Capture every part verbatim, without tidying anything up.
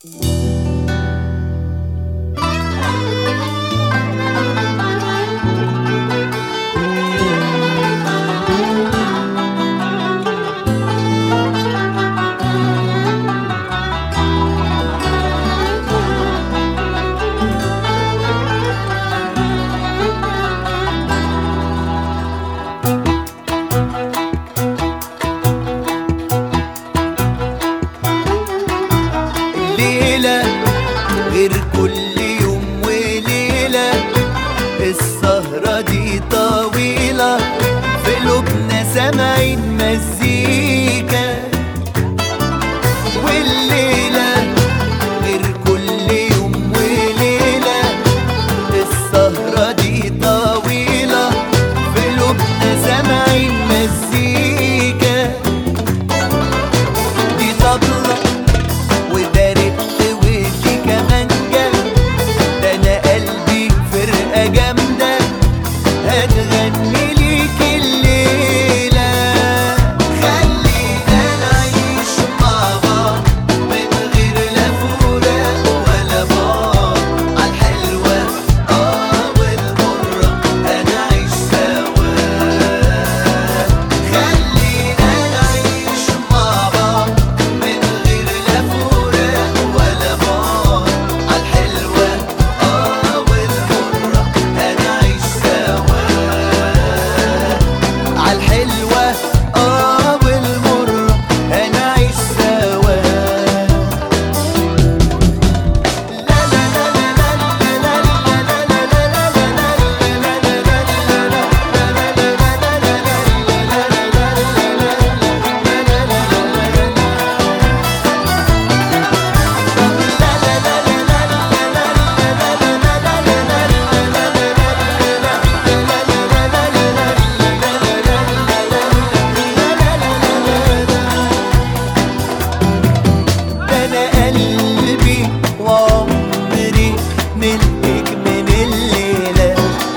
ليلة غير كل يوم وليلة، السهرة دي طويلة، في قلوبنا سامعين مزيكا. والليلة غير كل يوم وليلة، السهرة دي طويلة، في قلوبنا سامعين مزيكا. دي طبلة وده رق ودي كمانجة، ده أنا قلبي فرقة جامدة هتغني ليك الليلة. خلينا نعيش مع بعض من غير لا فراق ولا بعد، عالحلوة اه والمرة هنعيش سوا. خلينا نعيش مع بعض من غير لا فراق ولا بعد، عالحلوة اه والمرة هنعيش سوا. عالحلوة اه والمرة هنعيش سوا. لا لا لا لا لا أنا قلبي وعمري ملكك من الليلة،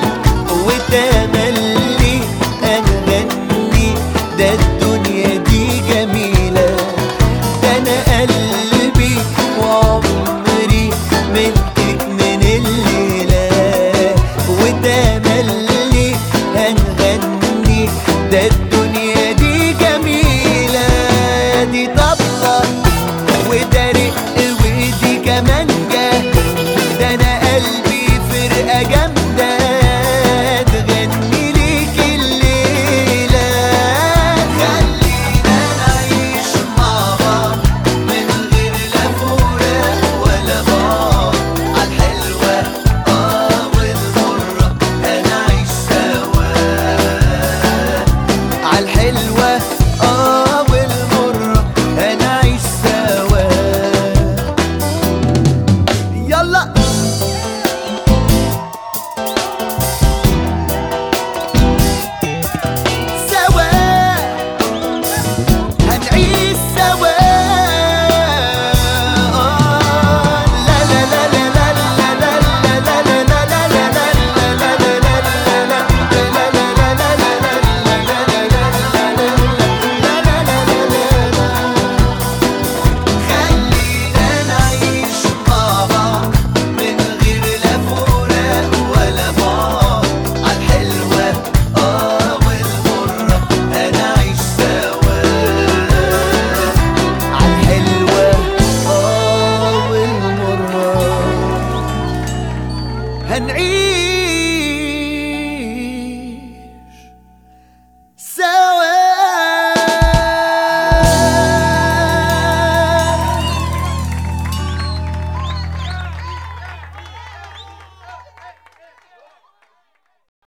وتملي أغني ده الدنيا دي جميلة. ده أنا قلبي وعمري ملكك من الليلة، وتملي أغني ده الدنيا دي جميلة. دي طبلة وده رق ودي كمانجة، ده أنا قلبي فرقة جامدة تغني ليك الليلة. خلينا نعيش مع بعض من غير لا فراق ولا بعد، عالحلوة اه والمرة هنعيش سوا. عالحلوة اه والمرة هنعيش سوا. يلا سوا هنعيش سوا. لا لا لا لا لا لا لا لا لا لا لا لا خلينا نعيش مع بعض من غير لا فراق ولا بعد، عالحلوة اه والمرة هنعيش سوا. عالحلوة اه والمرة هنعيش